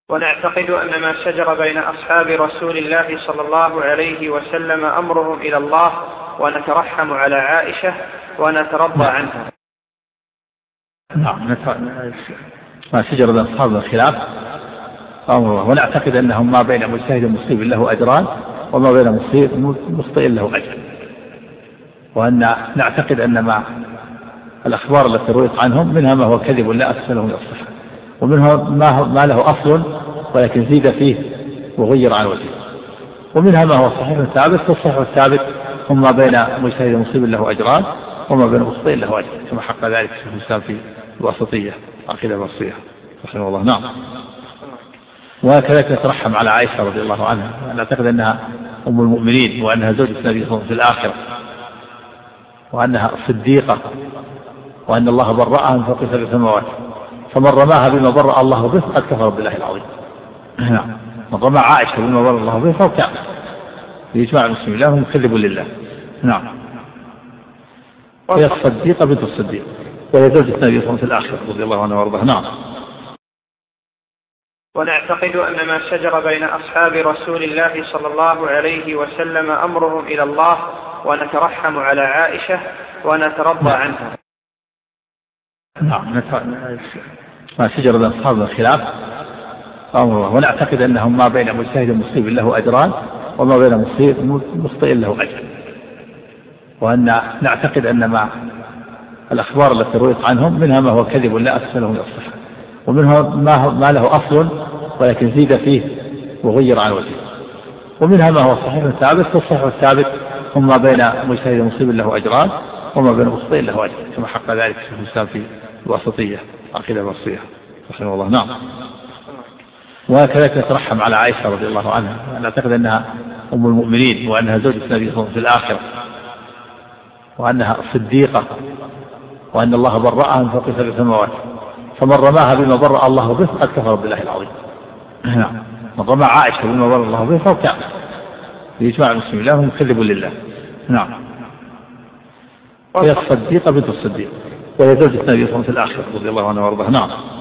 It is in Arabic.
ونعتقد أن ما شجر بين أصحاب رسول الله صلى الله عليه وسلم أمرهم إلى الله، ونترحم على عائشة ونترضى عنها. نعم، ما شجر بين أصحاب الخلاف أمره، ونعتقد أنهم ما بين مجتهد مصيب له أجران وما بين مخطئ له أجر، وأن نعتقد أن ما الأخبار التي رويت عنهم منها ما هو كذب لا أسس له من الصحة، ومنها ما له أصل ولكن زيد فيه وغير عن وجهه، ومنها ما هو صحيح ثابت، فالصحيح الثابت هم ما بين مجتهد مصيب له أجران وما بين مخطئ له أجر، كما حق ذلك شيخ الإسلام في الواسطية عقيدة الواسطية رحمه الله. نعم. وكذلك نترحم على عائشة رضي الله عنها، نعتقد أنها أم المؤمنين، وأنها زوجة النبي صلى الله عليه وسلم في الآخرة، وأنها صديقة، وأن الله برأها من فوق سبع سماوات، فمن رماها بما برأ الله به قد كفر بالله العظيم. من رمى عائشة بما برأ الله به فهو كافر بإجماع المسلمين، لهم كذب لله. نعم. هي الصديقة بنت الصديق، وهي زوجة النبي صلى الله عليه وسلم في الآخرة رضي الله عنها وارضاها. نعم. ونعتقد أن ما شجر بين أصحاب رسول الله صلى الله عليه وسلم أمرهم إلى الله، ونترحم على عائشة ونترضى عنها. نعم، ما شجر بين أصحاب الخلاف أمره، ونعتقد أنهم ما بين مجتهد مصيب له أجران وما بين مخطئ له أجر، وأن نعتقد أن ما الأخبار التي رويت عنهم منها ما هو كذب لا أسس له من الصحة، ومنها ما له أصل ولكن زيد فيه وغير عن وجهه، ومنها ما هو صحيح ثابت، فالصحيح الثابت هم ما بين مجتهد مصيب له أجران وما بين مخطئ له أجر، كما حق ذلك شيخ الإسلام في الواسطية عقيدة الواسطية رحمه الله. نعم. وكذلك نترحم على عائشة رضي الله عنها، نعتقد أنها أم المؤمنين، وأنها زوجة النبي صلى الله عليه وسلم في الآخرة، وأنها صديقة، وأن الله برأها من فوق سبع سماوات، فمن رماها بما برأ الله به قد كفر بالله العظيم. من رمى عائشة بما برأ الله به فهو كافر بإجماع المسلمين، لهم كذب لله. نعم. هي الصديقة بنت الصديق، وهي زوجة النبي صلى الله عليه وسلم في الآخرة رضي الله عنها وارضاها. نعم.